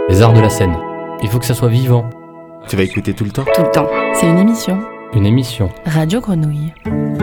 Les arts de la scène. Il faut que ça soit vivant. Tu vas écouter tout le temps ? Tout le temps. C'est une émission. Une émission. Radio Grenouille.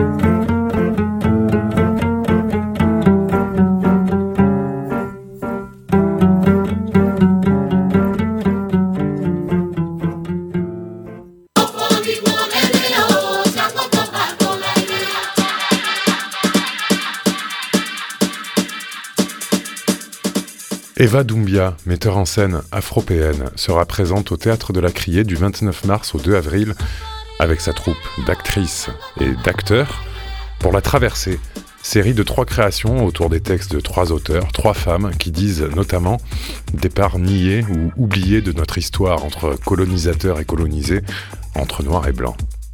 Eva Doumbia, metteur en scène afropéenne, sera présente au Théâtre de la Criée du 29 mars au 2 avril avec sa troupe d'actrices et d'acteurs pour La Traversée, série de 3 créations autour des textes de 3 auteurs, 3 femmes qui disent notamment des parts niées ou oubliées de notre histoire entre colonisateurs et colonisés, entre noir et blanc.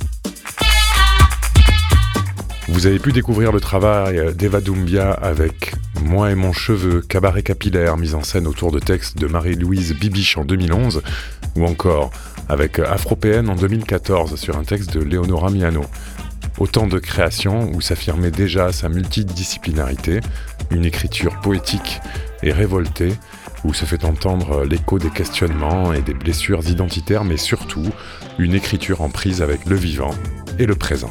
Vous avez pu découvrir le travail d'Eva Doumbia avec Moi et mon cheveu, cabaret capillaire, mise en scène autour de textes de Marie-Louise Bibiche en 2011, ou encore avec Afropéenne en 2014 sur un texte de Léonora Miano. Autant de créations où s'affirmait déjà sa multidisciplinarité, une écriture poétique et révoltée, où se fait entendre l'écho des questionnements et des blessures identitaires, mais surtout une écriture en prise avec le vivant et le présent.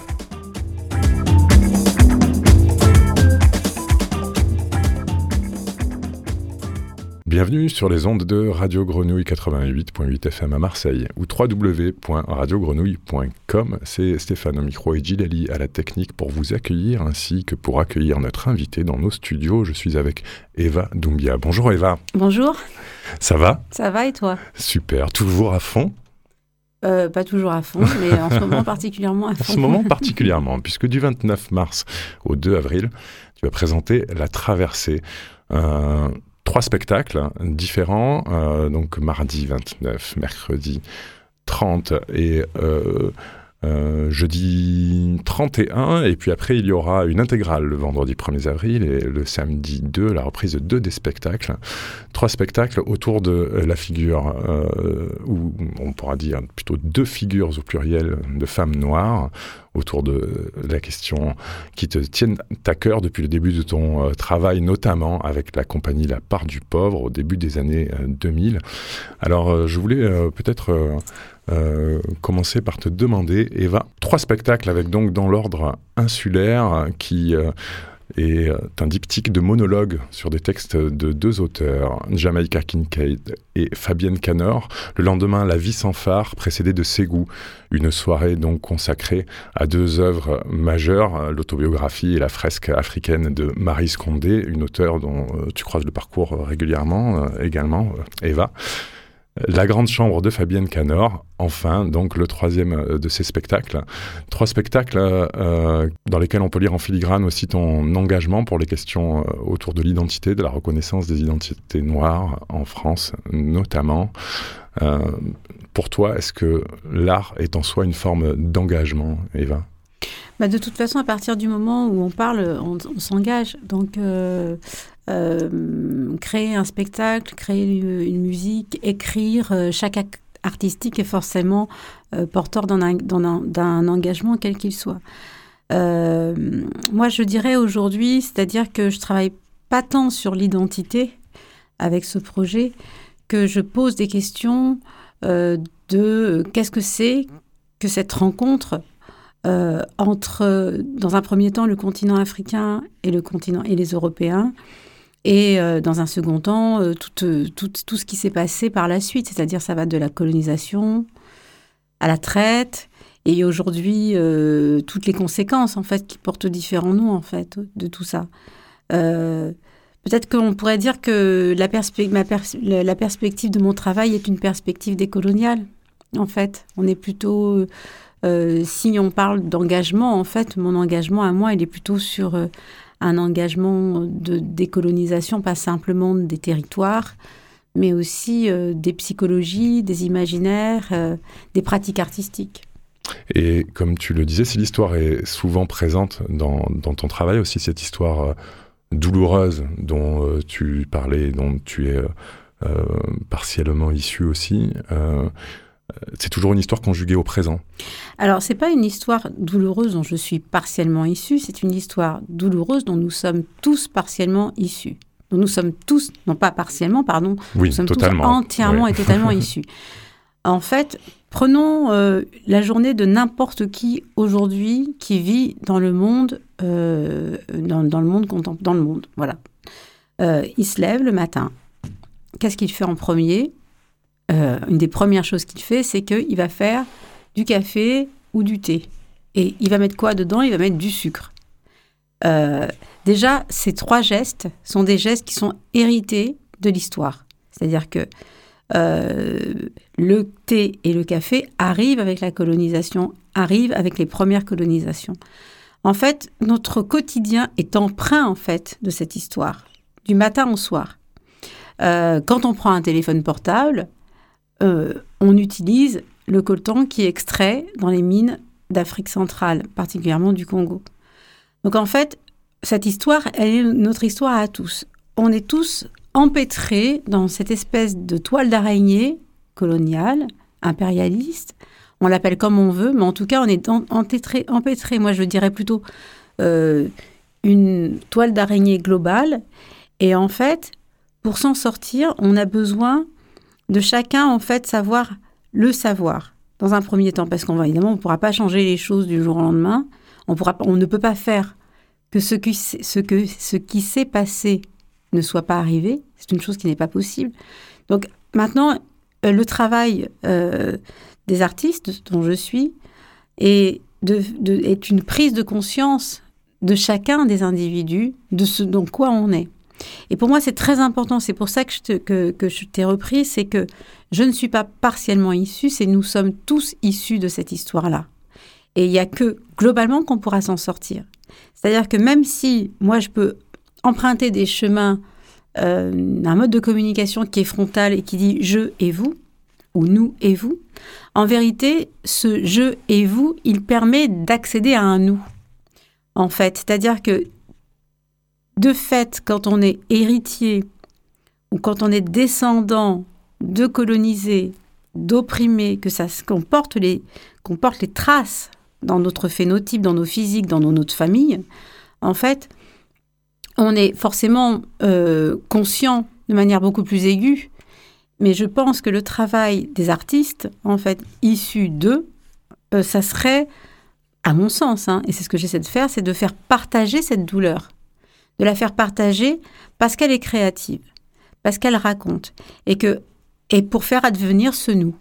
Bienvenue sur les ondes de Radio Grenouille 88.8 FM à Marseille ou www.radiogrenouille.com. C'est Stéphane au micro et Gilali à la technique pour vous accueillir ainsi que pour accueillir notre invité dans nos studios. Je suis avec Eva Doumbia. Bonjour Eva. Bonjour. Ça va ? Ça va et toi ? Super. Toujours à fond ? Pas toujours à fond, mais en ce moment particulièrement à fond. En ce moment particulièrement, puisque du 29 mars au 2 avril, tu vas présenter La Traversée. 3 spectacles différents, donc mardi 29, mercredi 30 et jeudi 31. Et puis après, il y aura une intégrale le vendredi 1er avril et le samedi 2, la reprise de 2 des spectacles. 3 spectacles autour de la figure, ou on pourra dire plutôt 2 figures au pluriel de femmes noires, autour de la question qui te tiennent à cœur depuis le début de ton travail, notamment avec la compagnie La Part du Pauvre au début des années 2000. Alors, je voulais peut-être commencer par te demander, Eva, 3 spectacles avec donc dans l'ordre insulaire qui est un diptyque de monologues sur des textes de 2 auteurs, Jamaica Kincaid et Fabienne Canor. Le lendemain, La vie sans phare, précédée de Ségou, une soirée donc consacrée à 2 œuvres majeures, l'autobiographie et la fresque africaine de Marie Scondé, une auteure dont tu croises le parcours régulièrement également, Eva. La grande chambre de Fabienne Canor, enfin, donc le 3e de ces spectacles. 3 spectacles dans lesquels on peut lire en filigrane aussi ton engagement pour les questions autour de l'identité, de la reconnaissance des identités noires en France notamment. Pour toi, est-ce que l'art est en soi une forme d'engagement, Eva ? De toute façon, à partir du moment où on parle, on s'engage. Donc, créer un spectacle, créer une musique, écrire, chaque acte artistique est forcément porteur d'un engagement, quel qu'il soit. Moi, je dirais aujourd'hui, c'est-à-dire que je travaille pas tant sur l'identité avec ce projet, que je pose des questions de qu'est-ce que c'est que cette rencontre entre, dans un premier temps, le continent africain et les Européens, et dans un second temps, tout ce qui s'est passé par la suite, c'est-à-dire ça va de la colonisation à la traite, et aujourd'hui, toutes les conséquences, en fait, qui portent différents noms, en fait, de tout ça. Peut-être qu'on pourrait dire que la perspective de mon travail est une perspective décoloniale, en fait. On est plutôt... si on parle d'engagement, en fait, mon engagement à moi, il est plutôt sur un engagement de décolonisation, pas simplement des territoires, mais aussi des psychologies, des imaginaires, des pratiques artistiques. Et comme tu le disais, si l'histoire est souvent présente dans ton travail, aussi cette histoire douloureuse dont tu parlais, dont tu es partiellement issu aussi, c'est toujours une histoire conjuguée au présent. Alors, c'est pas une histoire douloureuse dont je suis partiellement issue, c'est une histoire douloureuse dont nous sommes tous partiellement issus. dont nous sommes tous, non pas partiellement, pardon, Oui, nous sommes totalement. tous entièrement et totalement issus. En fait, prenons la journée de n'importe qui aujourd'hui qui vit dans le monde, dans le monde, voilà. Il se lève le matin. Qu'est-ce qu'il fait en premier ? Une des premières choses qu'il fait, c'est qu'il va faire du café ou du thé. Et il va mettre quoi dedans ? Il va mettre du sucre. Déjà, ces 3 gestes sont des gestes qui sont hérités de l'histoire. C'est-à-dire que le thé et le café arrivent avec la colonisation, arrivent avec les premières colonisations. En fait, notre quotidien est empreint en fait de cette histoire, du matin au soir. Quand on prend un téléphone portable, on utilise le coltan qui est extrait dans les mines d'Afrique centrale, particulièrement du Congo. Donc en fait, cette histoire, elle est notre histoire à tous. On est tous empêtrés dans cette espèce de toile d'araignée coloniale, impérialiste. On l'appelle comme on veut, mais en tout cas, on est empêtrés. Moi, je dirais plutôt une toile d'araignée globale. Et en fait, pour s'en sortir, on a besoin de chacun, en fait, savoir le savoir, dans un premier temps, parce évidemment, on ne pourra pas changer les choses du jour au lendemain. On ne peut pas faire que ce qui s'est passé ne soit pas arrivé. C'est une chose qui n'est pas possible. Donc, maintenant, le travail des artistes, dont je suis, est une prise de conscience de chacun des individus, de ce dont quoi on est. Et pour moi, c'est très important. C'est pour ça que je t'ai repris. C'est que je ne suis pas partiellement issue, c'est nous sommes tous issus de cette histoire-là. Et il n'y a que, globalement, qu'on pourra s'en sortir. C'est-à-dire que même si, moi, je peux emprunter des chemins, un mode de communication qui est frontal et qui dit « je et vous », ou « nous et vous », en vérité, ce « je et vous », il permet d'accéder à un « nous ». En fait, c'est-à-dire que, de fait, quand on est héritier ou quand on est descendant de colonisés, d'opprimés, qu'on porte les traces dans notre phénotype, dans nos physiques, dans notre famille, en fait, on est forcément conscient de manière beaucoup plus aiguë. Mais je pense que le travail des artistes, en fait, issus d'eux, ça serait, à mon sens, et c'est ce que j'essaie de faire, c'est de faire partager cette douleur. De la faire partager parce qu'elle est créative, parce qu'elle raconte, et pour faire advenir ce nous.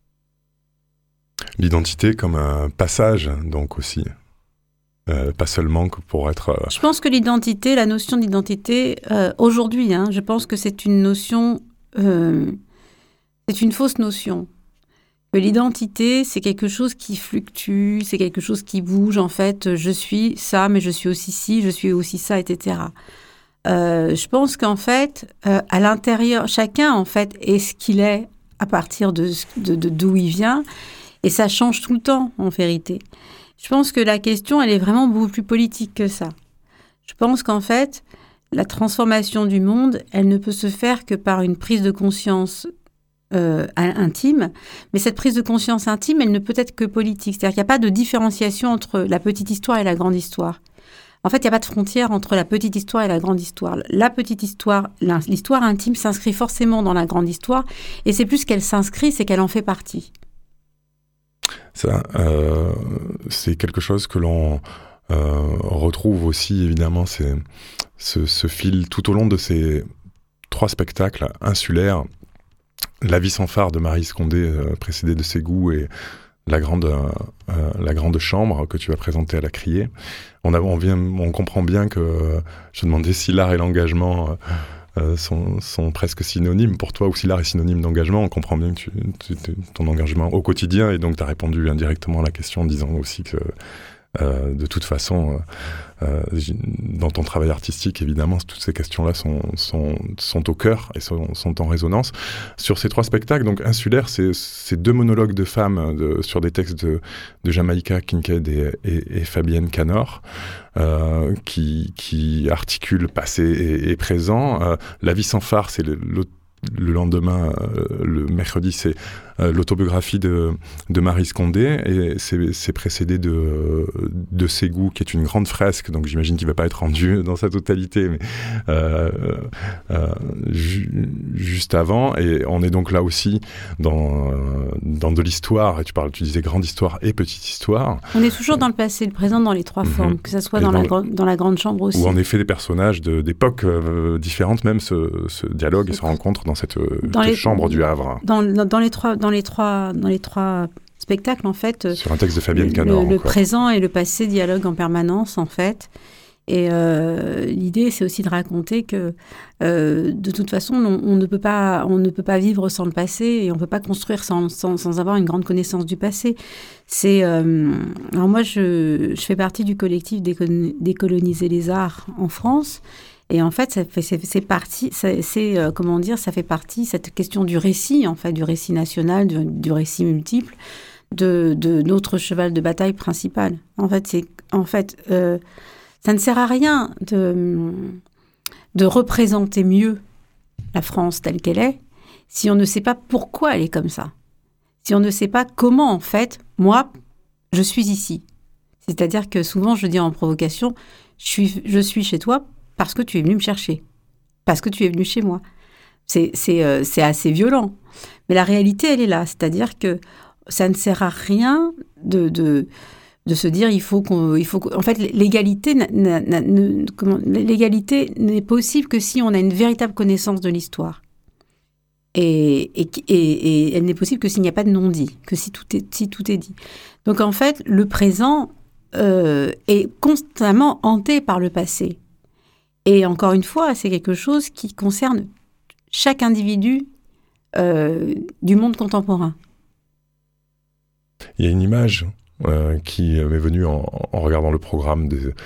L'identité comme un passage, donc aussi. Pas seulement que pour être... Je pense que l'identité, la notion d'identité, aujourd'hui, je pense que c'est une notion... c'est une fausse notion. Que l'identité, c'est quelque chose qui fluctue, c'est quelque chose qui bouge. En fait, je suis ça, mais je suis aussi ci, je suis aussi ça, etc. Je pense qu'en fait, à l'intérieur, chacun, en fait, est ce qu'il est à partir de d'où il vient. Et ça change tout le temps, en vérité. Je pense que la question, elle est vraiment beaucoup plus politique que ça. Je pense qu'en fait, la transformation du monde, elle ne peut se faire que par une prise de conscience intime, mais cette prise de conscience intime, elle ne peut être que politique. C'est-à-dire qu'il n'y a pas de différenciation entre la petite histoire et la grande histoire. En fait, il n'y a pas de frontière entre la petite histoire et la grande histoire. La petite histoire, l'histoire intime s'inscrit forcément dans la grande histoire, et c'est plus qu'elle s'inscrit, c'est qu'elle en fait partie. Ça, c'est quelque chose que l'on retrouve aussi, évidemment, c'est ce fil tout au long de ces 3 spectacles insulaires. La vie sans phare de Marie Scondé, précédée de Ses goûts, et la grande chambre que tu as présentée à la Criée. On comprend bien que, je demandais si l'art et l'engagement sont presque synonymes pour toi, ou si l'art est synonyme d'engagement. On comprend bien que ton engagement au quotidien, et donc tu as répondu indirectement à la question en disant aussi que de toute façon, dans ton travail artistique, évidemment, toutes ces questions-là sont au cœur et sont en résonance. Sur ces 3 spectacles, donc insulaires, c'est 2 monologues de femmes sur des textes de Jamaïca Kincaid et Fabienne Canor, qui articulent passé et présent. La vie sans phare, c'est le lendemain, le mercredi, c'est l'autobiographie de Maryse Condé, et c'est précédé de Ségou, qui est une grande fresque, donc j'imagine qu'il ne va pas être rendu dans sa totalité, mais juste avant, et on est donc là aussi dans de l'histoire, et tu disais grande histoire et petite histoire. On est toujours dans le passé, le présent, dans les trois formes, que ce soit dans la grande chambre aussi. Où en effet des personnages d'époques différentes même se dialoguent et se rencontrent dans cette chambre du Havre. Dans les trois spectacles, en fait. Sur un texte de Fabienne Canor. Le présent et le passé dialoguent en permanence, en fait. Et l'idée, c'est aussi de raconter que, de toute façon, on ne peut pas vivre sans le passé, et on ne peut pas construire sans avoir une grande connaissance du passé. Alors moi, je fais partie du collectif Décoloniser les arts en France. Et en fait, ça fait partie, cette question du récit, en fait, du récit national, du récit multiple, de notre cheval de bataille principal. En fait, ça ne sert à rien de représenter mieux la France telle qu'elle est si on ne sait pas pourquoi elle est comme ça. Si on ne sait pas comment, en fait, moi, je suis ici. C'est-à-dire que souvent, je dis en provocation, je suis chez toi parce que tu es venu me chercher, parce que tu es venu chez moi. C'est assez violent. Mais la réalité, elle est là. C'est-à-dire que ça ne sert à rien de se dire en fait, l'égalité n'est possible que si on a une véritable connaissance de l'histoire. Et elle n'est possible que s'il n'y a pas de non-dit, que si tout est dit. Donc en fait, le présent est constamment hanté par le passé. Et encore une fois, c'est quelque chose qui concerne chaque individu du monde contemporain. Il y a une image qui m'est venue en regardant le programme,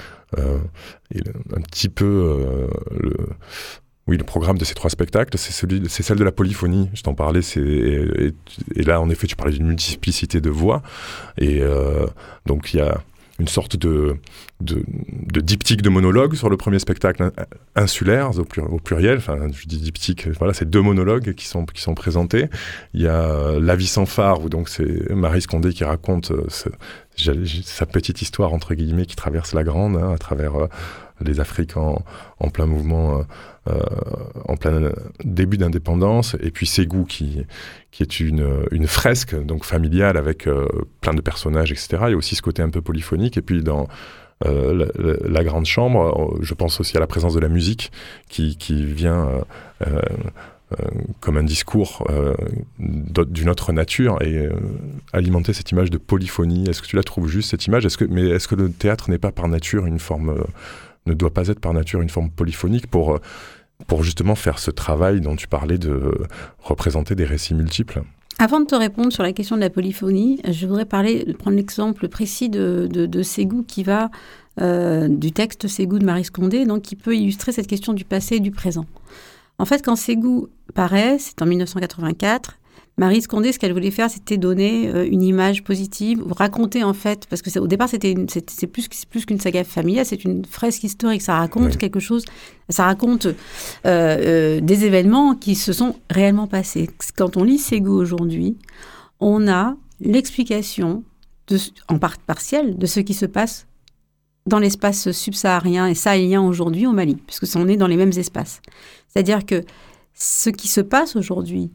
un petit peu le programme de ces trois spectacles, c'est celle de la polyphonie. Je t'en parlais, et là, en effet, tu parlais d'une multiplicité de voix, et donc il y a une sorte de diptyque de monologues sur le premier spectacle, insulaires au pluriel, enfin je dis diptyque, voilà, c'est 2 monologues qui sont présentés. Il y a La vie sans phare, où donc c'est Maryse Condé qui raconte sa petite histoire entre guillemets qui traverse la grande, à travers les Afriques en plein mouvement, en plein début d'indépendance, et puis Ségou qui est une fresque donc familiale avec plein de personnages, etc. Il y a aussi ce côté un peu polyphonique, et puis dans la grande chambre, je pense aussi à la présence de la musique qui vient comme un discours d'une autre nature, et alimenter cette image de polyphonie. Est-ce que tu la trouves juste, cette image? Est-ce que le théâtre n'est pas par nature ne doit pas être par nature une forme polyphonique pour justement faire ce travail dont tu parlais de représenter des récits multiples? Avant de te répondre sur la question de la polyphonie, je voudrais prendre l'exemple précis de Ségou qui va du texte Ségou de Maryse Condé, donc qui peut illustrer cette question du passé et du présent. En fait, quand Ségou paraît, c'est en 1984, Maryse Condé, ce qu'elle voulait faire, c'était donner une image positive, ou raconter en fait, parce que au départ, c'est plus qu'une saga familiale, c'est une fresque historique. Ça raconte quelque chose, ça raconte des événements qui se sont réellement passés. Quand on lit Ségou aujourd'hui, on a l'explication, en part partielle, de ce qui se passe dans l'espace subsaharien et sahélien aujourd'hui au Mali, puisque on est dans les mêmes espaces. C'est-à-dire que ce qui se passe aujourd'hui,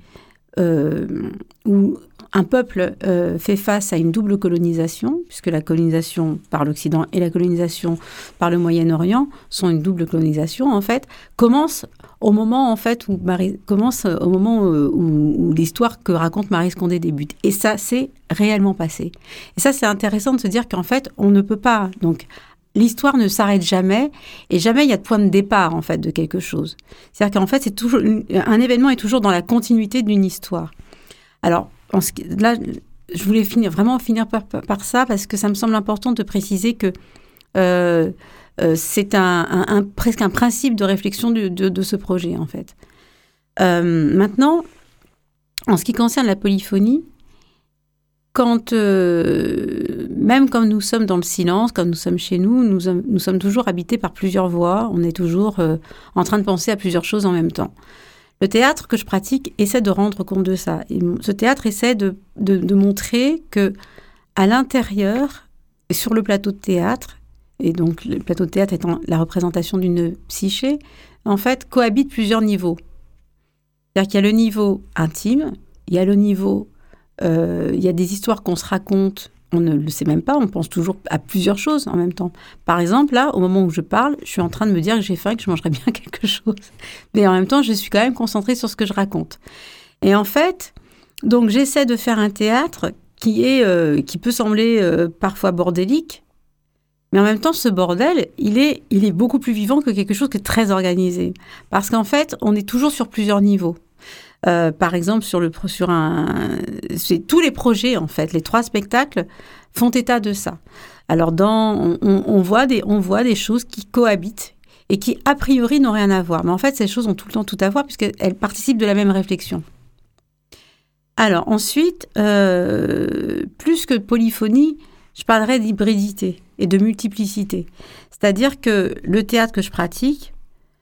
où un peuple fait face à une double colonisation, puisque la colonisation par l'Occident et la colonisation par le Moyen-Orient sont une double colonisation, en fait, commence au moment où l'histoire que raconte Maryse Condé débute. Et ça, c'est réellement passé. Et ça, c'est intéressant de se dire qu'en fait, on ne peut pas... Donc, l'histoire ne s'arrête jamais, et jamais il y a de point de départ, en fait, de quelque chose. C'est-à-dire qu'en fait, c'est toujours, un événement est toujours dans la continuité d'une histoire. Alors, là, je voulais finir par ça, parce que ça me semble important de préciser que c'est presque un principe de réflexion de ce projet, en fait. Maintenant, en ce qui concerne la polyphonie, même quand nous sommes dans le silence, quand nous sommes chez nous, nous sommes toujours habités par plusieurs voix, on est toujours en train de penser à plusieurs choses en même temps. Le théâtre que je pratique essaie de rendre compte de ça. Et ce théâtre essaie de montrer que à l'intérieur, sur le plateau de théâtre, et donc le plateau de théâtre étant la représentation d'une psyché, en fait, cohabitent plusieurs niveaux. C'est-à-dire qu'il y a le niveau intime, il y a le niveau... il y a des histoires qu'on se raconte, on ne le sait même pas, on pense toujours à plusieurs choses en même temps. Par exemple, là, au moment où je parle, je suis en train de me dire que j'ai faim et que je mangerais bien quelque chose. Mais en même temps, je suis quand même concentrée sur ce que je raconte. Et en fait, donc j'essaie de faire un théâtre qui peut sembler parfois bordélique, mais en même temps, ce bordel, il est beaucoup plus vivant que quelque chose qui est très organisé. Parce qu'en fait, on est toujours sur plusieurs niveaux. Par exemple, c'est tous les projets, en fait, les 3 spectacles font état de ça. Alors, on voit des choses qui cohabitent et qui, a priori, n'ont rien à voir. Mais en fait, ces choses ont tout le temps tout à voir puisqu'elles participent de la même réflexion. Alors, ensuite, plus que de polyphonie, je parlerai d'hybridité et de multiplicité. C'est-à-dire que le théâtre que je pratique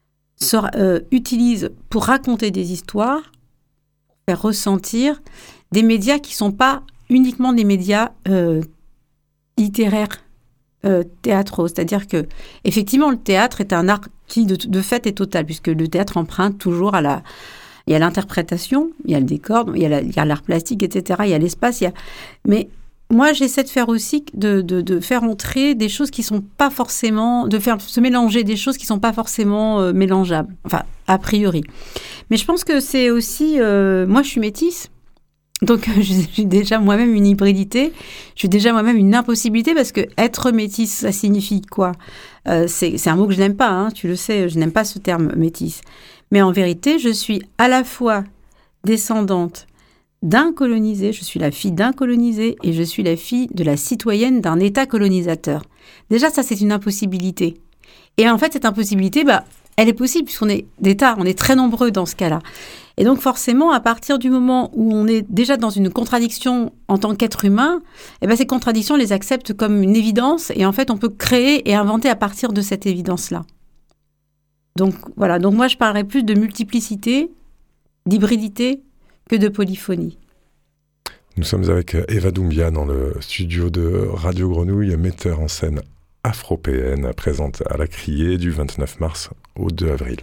utilise pour raconter des histoires, pour faire ressentir des médias qui ne sont pas uniquement des médias littéraires, théâtraux. C'est-à-dire que, effectivement, le théâtre est un art qui, de fait, est total, puisque le théâtre emprunte toujours il y a l'interprétation, il y a le décor, il y a l'art plastique, etc., il y a l'espace, mais moi, j'essaie de faire aussi, de faire entrer des choses qui sont pas forcément, de faire se mélanger des choses qui sont pas forcément mélangeables, enfin, a priori. Mais je pense que c'est aussi, moi, je suis métisse, donc j'ai déjà moi-même une hybridité, j'ai déjà moi-même une impossibilité, parce que être métisse, ça signifie quoi ? C'est un mot que je n'aime pas, hein, tu le sais, je n'aime pas ce terme métisse. Mais en vérité, je suis à la fois descendante d'un colonisé, je suis la fille d'un colonisé et je suis la fille de la citoyenne d'un État colonisateur. Déjà, ça, c'est une impossibilité. Et en fait, cette impossibilité, elle est possible puisqu'on est d'État, on est très nombreux dans ce cas-là. Et donc, forcément, à partir du moment où on est déjà dans une contradiction en tant qu'être humain, ces contradictions, on les accepte comme une évidence et en fait, on peut créer et inventer à partir de cette évidence-là. Donc, voilà. Donc, moi, je parlerais plus de multiplicité, d'hybridité, que de polyphonie. Nous sommes avec Eva Doumbia dans le studio de Radio Grenouille, metteur en scène afropéenne, présente à la Criée du 29 mars au 2 avril.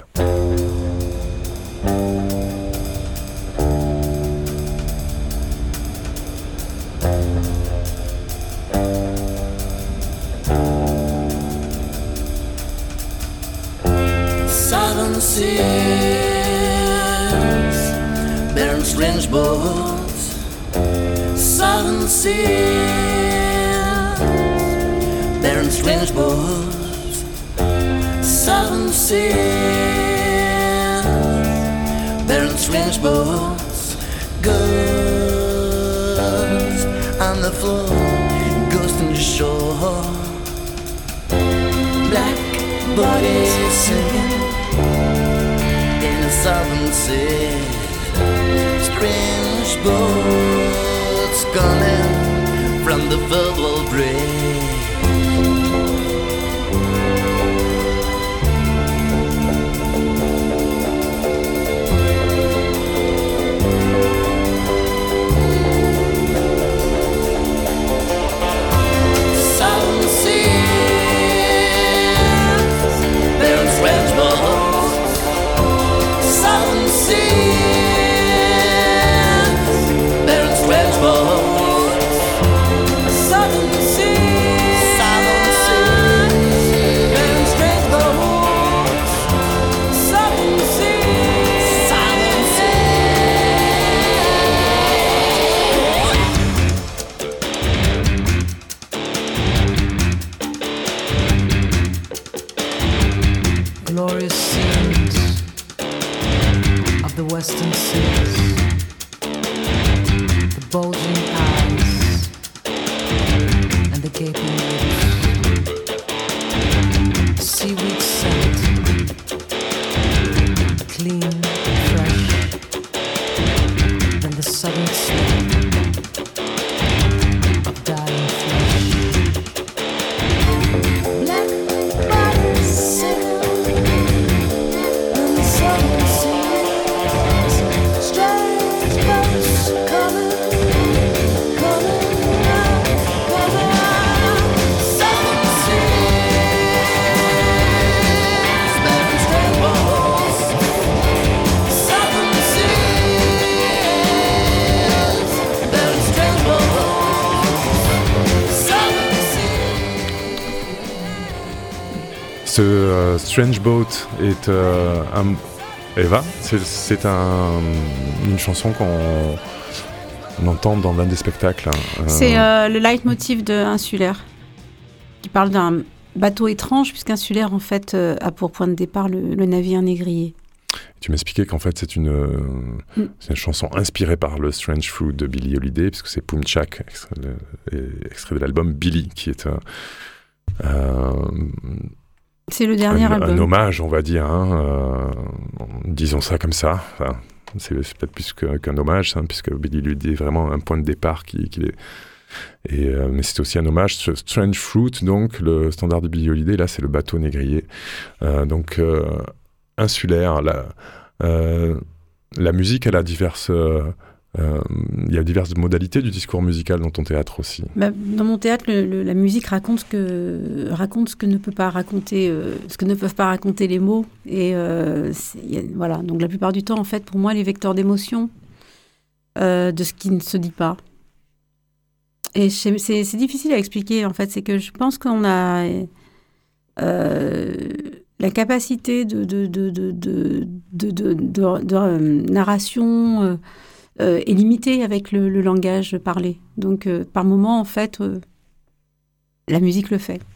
Southern seas bearing strange boats. Southern seas bearing strange boats. Southern seas bearing strange boats. Ghost on the floor, ghost on the shore. Black bodies singing in the southern sea. Strange boats coming from the verbal breeze. Southern seas, they're strange boats. Southern seas, they're strange boats. Southern seas, they're strange boats. Southern seas, glorious scenes of the western seas, the bulging eyes and the gaping lips, seaweed scent, clean, fresh, than the southern smell of dying flesh. black bodies singing in the southern sea. Ce Strange Boat est Eva, c'est une chanson qu'on entend dans l'un des spectacles. C'est le leitmotiv de Insulaire, qui parle d'un bateau étrange, puisqu'Insulaire, en fait, a pour point de départ le navire négrier. Tu m'expliquais qu'en fait, c'est une chanson inspirée par le Strange Fruit de Billie Holiday, puisque c'est Pumchak, extrait de l'album Billie, qui est c'est le dernier album. Un hommage, on va dire, disons ça comme ça. Enfin, c'est peut-être plus qu'un hommage, puisque Billie Holiday est vraiment un point de départ qu'il est. Mais c'est aussi un hommage. Strange Fruit, donc, le standard de Billie Holiday, là, c'est le bateau négrier. Donc, Insulaire, la musique, elle a diverses... il y a diverses modalités du discours musical dans ton théâtre aussi. Dans mon théâtre, la musique raconte ce que ne peut pas raconter, ce que ne peuvent pas raconter les mots. Et voilà. Donc la plupart du temps, en fait, pour moi, les vecteurs d'émotion de ce qui ne se dit pas. Et c'est difficile à expliquer. En fait, c'est que je pense qu'on a la capacité de narration. Est limité avec le langage parlé. Donc, par moment, en fait, la musique le fait.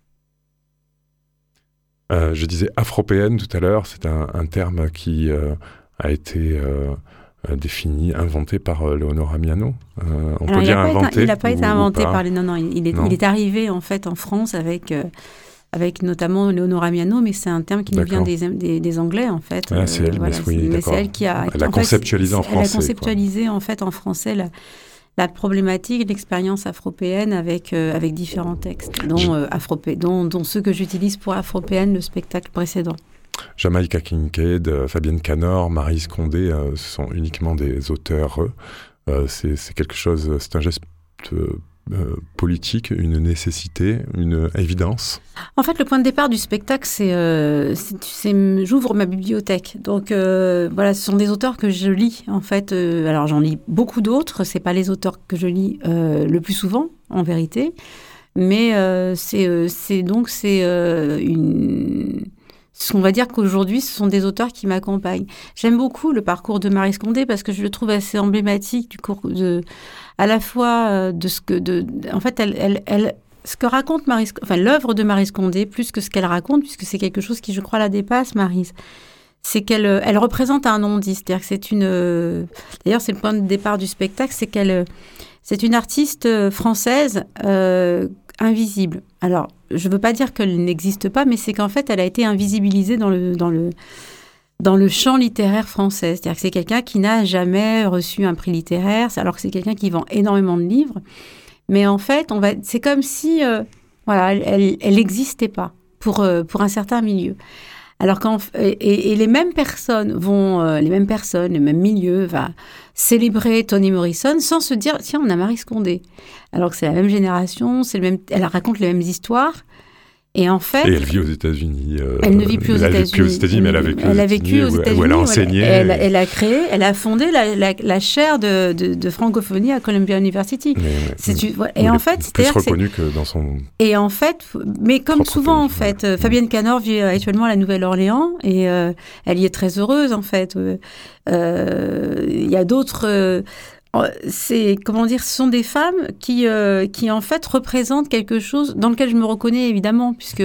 Je disais afropéenne tout à l'heure, c'est un terme qui a été défini, inventé par Leonora Miano. On peut dire inventé. Il n'a pas été inventé par les... Non, il est arrivé, en fait, en France avec notamment Leonora Miano, mais c'est un terme qui nous vient des Anglais, en fait. Ah, c'est elle, voilà, mais c'est elle qui a... Elle a conceptualisé en français. Elle a conceptualisé, en fait, en français, la problématique de l'expérience afropéenne avec différents textes, dont ceux que j'utilise pour Afropéenne, le spectacle précédent. Jamaica Kincaid, Fabienne Canor, Maryse Condé, ce sont uniquement des auteurs. C'est quelque chose, c'est un geste... politique, une nécessité, une évidence. En fait, le point de départ du spectacle, c'est j'ouvre ma bibliothèque. Donc voilà, ce sont des auteurs que je lis. En fait, alors j'en lis beaucoup d'autres. C'est pas les auteurs que je lis le plus souvent, en vérité, mais on va dire qu'aujourd'hui, ce sont des auteurs qui m'accompagnent. J'aime beaucoup le parcours de Maryse Condé parce que je le trouve assez emblématique du cours à la fois de ce que en fait ce que raconte l'œuvre de Maryse Condé plus que ce qu'elle raconte, puisque c'est quelque chose qui, je crois, la dépasse, Maryse. C'est qu'elle représente un non-dit, c'est-à-dire que d'ailleurs c'est le point de départ du spectacle, c'est une artiste française invisible. Alors, je ne veux pas dire qu'elle n'existe pas, mais c'est qu'en fait, elle a été invisibilisée dans le champ littéraire français. C'est-à-dire que c'est quelqu'un qui n'a jamais reçu un prix littéraire, alors que c'est quelqu'un qui vend énormément de livres. Mais en fait, c'est comme si elle n'existait pas pour un certain milieu. Alors et les mêmes personnes les mêmes milieux va célébrer Toni Morrison sans se dire tiens, on a Maryse Condé. Alors que c'est la même génération, elle raconte les mêmes histoires. Et en fait, elle vit aux États-Unis. Elle ne vit plus aux États-Unis. Mais elle a vécu aux États-Unis. Où elle a enseigné. Elle a fondé la chaire de francophonie à Columbia University. Et en fait, c'est plus reconnue que dans son. Et en fait, mais comme souvent en fait, Fabienne Canor vit actuellement à la Nouvelle-Orléans et elle y est très heureuse en fait. Il y a d'autres. Ce sont des femmes qui en fait représentent quelque chose dans lequel je me reconnais évidemment, puisque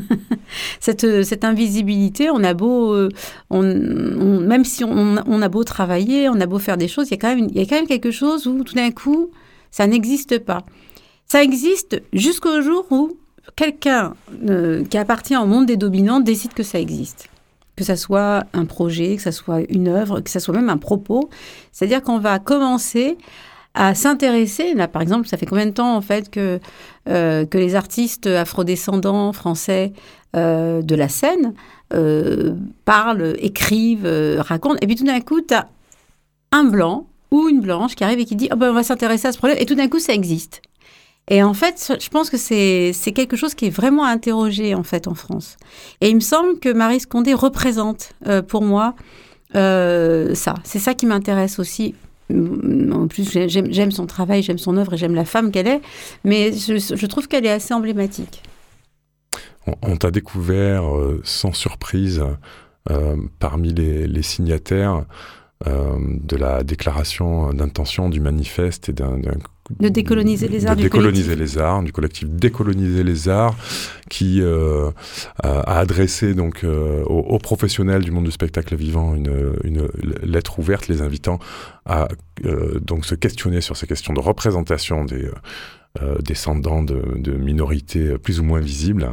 cette invisibilité, on a beau, même si on a beau travailler, on a beau faire des choses, il y a quand même quelque chose où tout d'un coup, ça n'existe pas. Ça existe jusqu'au jour où quelqu'un qui appartient au monde des dominants décide que ça existe. Que ça soit un projet, que ça soit une œuvre, que ça soit même un propos. C'est-à-dire qu'on va commencer à s'intéresser. Là, par exemple, ça fait combien de temps, en fait, que les artistes afrodescendants français de la scène parlent, écrivent, racontent. Et puis tout d'un coup, tu as un blanc ou une blanche qui arrive et qui dit « on va s'intéresser à ce problème », et tout d'un coup, ça existe. Et en fait, je pense que c'est quelque chose qui est vraiment à interroger, en fait, en France. Et il me semble que Maryse Condé représente, pour moi, ça. C'est ça qui m'intéresse aussi. En plus, j'aime son travail, j'aime son œuvre et j'aime la femme qu'elle est, mais je trouve qu'elle est assez emblématique. On t'a découvert sans surprise parmi les signataires de la déclaration d'intention du manifeste et de décoloniser les arts du collectif Décoloniser les arts, qui a adressé donc aux professionnels du monde du spectacle vivant une lettre ouverte, les invitant à donc se questionner sur ces questions de représentation des descendants de minorités plus ou moins visibles.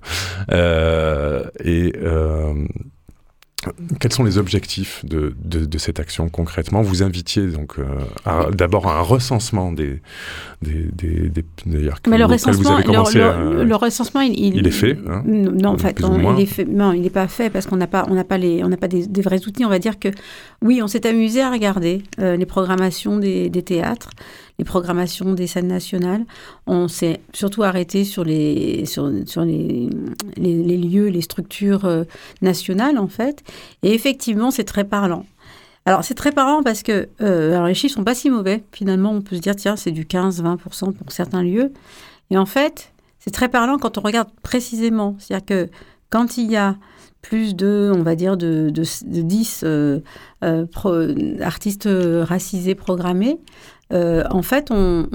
Quels sont les objectifs de cette action concrètement ? Vous invitiez donc d'abord à un recensement d'ailleurs, mais le recensement, vous avez commencé le recensement, il est fait. Hein, non, en fait, il est fait. Non, il n'est pas fait parce qu'on n'a pas des vrais outils. On va dire que oui, on s'est amusé à regarder les programmations des théâtres, les programmations des scènes nationales. On s'est surtout arrêté sur les lieux, les structures nationales, en fait. Et effectivement, c'est très parlant. Alors, c'est très parlant parce que alors les chiffres ne sont pas si mauvais. Finalement, on peut se dire, tiens, c'est du 15-20% pour certains lieux. Et en fait, c'est très parlant quand on regarde précisément. C'est-à-dire que quand il y a plus on va dire, de 10 artistes racisés programmés, en fait,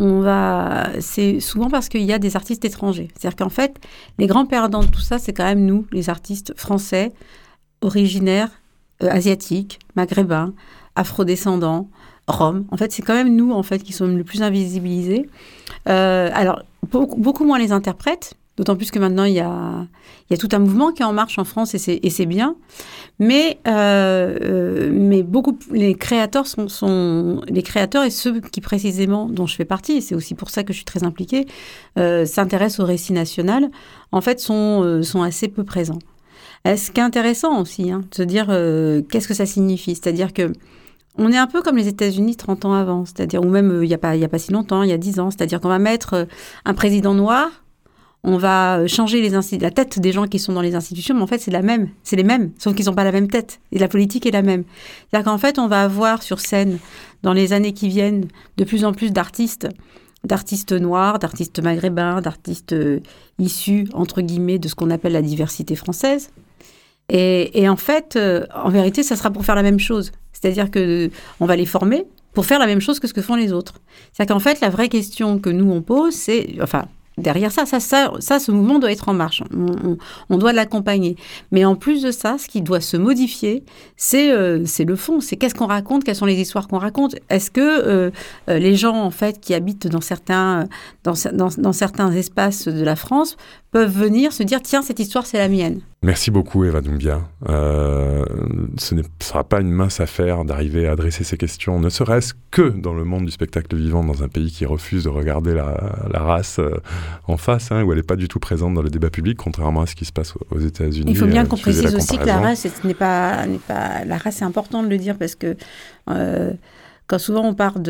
c'est souvent parce qu'il y a des artistes étrangers. C'est-à-dire qu'en fait, les grands perdants de tout ça, c'est quand même nous, les artistes français, originaires, asiatiques, maghrébins, afrodescendants, roms. En fait, c'est quand même nous, en fait, qui sommes le plus invisibilisés. Alors, beaucoup moins les interprètes, d'autant plus que maintenant, il y a tout un mouvement qui est en marche en France, et c'est bien. Mais beaucoup, les créateurs sont les créateurs, et ceux qui, précisément, dont je fais partie, et c'est aussi pour ça que je suis très impliquée, s'intéressent au récit national, en fait, sont assez peu présents. Ce qui est intéressant aussi, de se dire qu'est-ce que ça signifie. C'est-à-dire que on est un peu comme les États-Unis 30 ans avant, c'est-à-dire, ou même il n'y a pas si longtemps, il y a 10 ans, c'est-à-dire qu'on va mettre un président noir, on va changer la tête des gens qui sont dans les institutions, mais en fait, c'est les mêmes, sauf qu'ils n'ont pas la même tête, et la politique est la même. C'est-à-dire qu'en fait, on va avoir sur scène, dans les années qui viennent, de plus en plus d'artistes noirs, d'artistes maghrébins, d'artistes issus, entre guillemets, de ce qu'on appelle la diversité française. Et en fait, en vérité, ça sera pour faire la même chose. C'est-à-dire qu'on va les former pour faire la même chose que ce que font les autres. C'est-à-dire qu'en fait, la vraie question que nous, on pose, c'est... Enfin, derrière ça, ce mouvement doit être en marche. On doit l'accompagner. Mais en plus de ça, ce qui doit se modifier, c'est le fond. C'est qu'est-ce qu'on raconte, quelles sont les histoires qu'on raconte. Est-ce que les gens, en fait, qui habitent dans certains espaces de la France peuvent venir se dire « Tiens, cette histoire, c'est la mienne ». Merci beaucoup, Eva Doumbia. Ce ne sera pas une mince affaire d'arriver à adresser ces questions, ne serait-ce que dans le monde du spectacle vivant, dans un pays qui refuse de regarder la race en face, où elle n'est pas du tout présente dans le débat public, contrairement à ce qui se passe aux États-Unis. Il faut bien qu'on précise aussi que la race, la race, c'est important de le dire, parce que quand souvent on part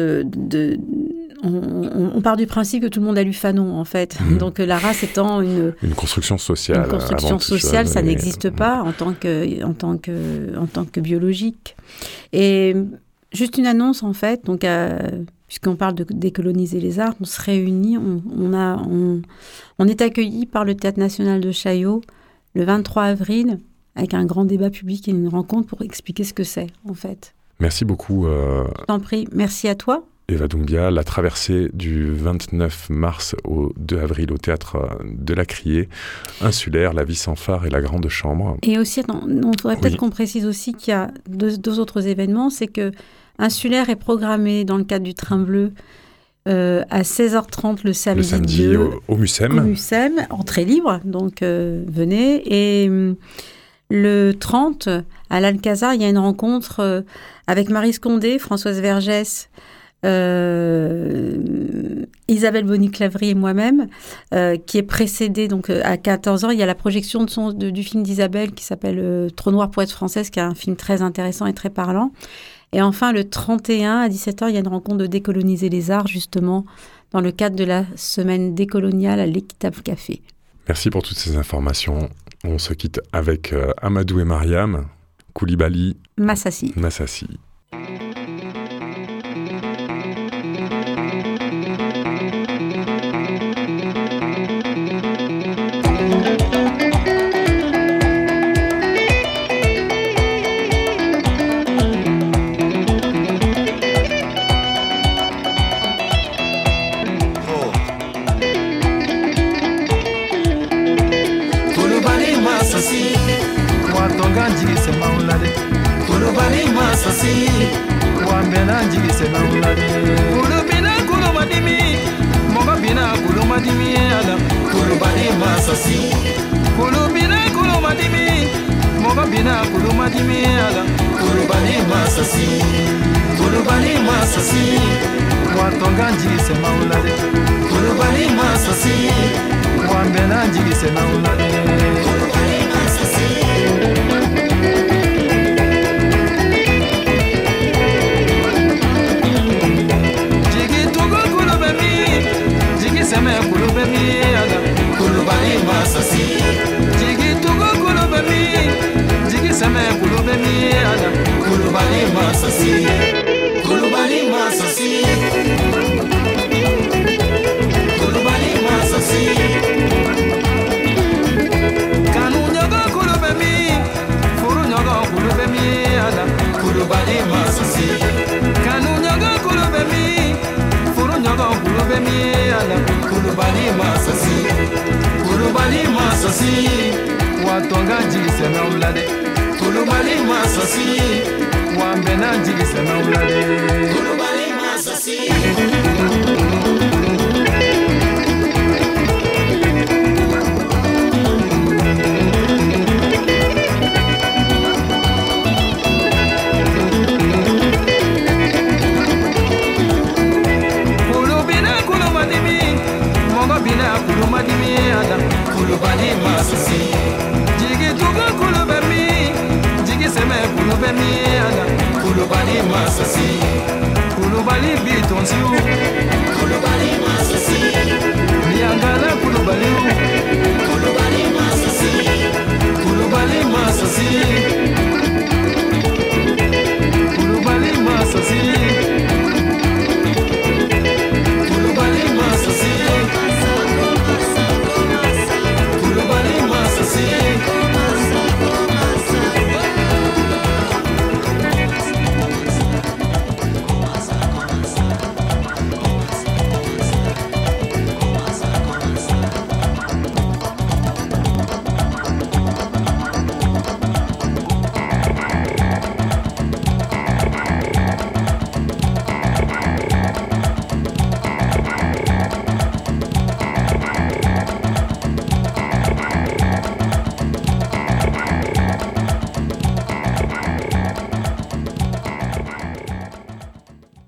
on part du principe que tout le monde a lu Fanon, en fait. Donc la race étant une construction sociale. Une construction sociale, ça n'existe pas en tant que biologique. Et juste une annonce, en fait. Donc, puisqu'on parle de décoloniser les arts, on se réunit. On est accueillis par le Théâtre National de Chaillot le 23 avril avec un grand débat public et une rencontre pour expliquer ce que c'est, en fait. Merci beaucoup. Je t'en prie. Merci à toi. Eva Doumbia, la traversée du 29 mars au 2 avril au Théâtre de la Criée, Insulaire, La vie sans phare et La Grande Chambre. Et aussi, il faudrait peut-être qu'on précise aussi qu'il y a deux autres événements. C'est que Insulaire est programmé dans le cadre du Train Bleu à 16h30 le samedi 2, au Mucem. Au Mucem, entrée libre, donc venez. Et le 30, à l'Alcazar, il y a une rencontre avec Maryse Condé, Françoise Vergès, Isabelle Bonny-Clavry et moi-même, qui est précédée donc à 14h. Il y a la projection du film d'Isabelle qui s'appelle Trop noir pour être française, qui est un film très intéressant et très parlant. Et enfin, le 31 à 17h, il y a une rencontre de Décoloniser les arts, justement, dans le cadre de la semaine décoloniale à l'Équitable Café. Merci pour toutes ces informations. On se quitte avec Amadou et Mariam, Koulibaly, Massassi. Massassi. Koulibaly Massassi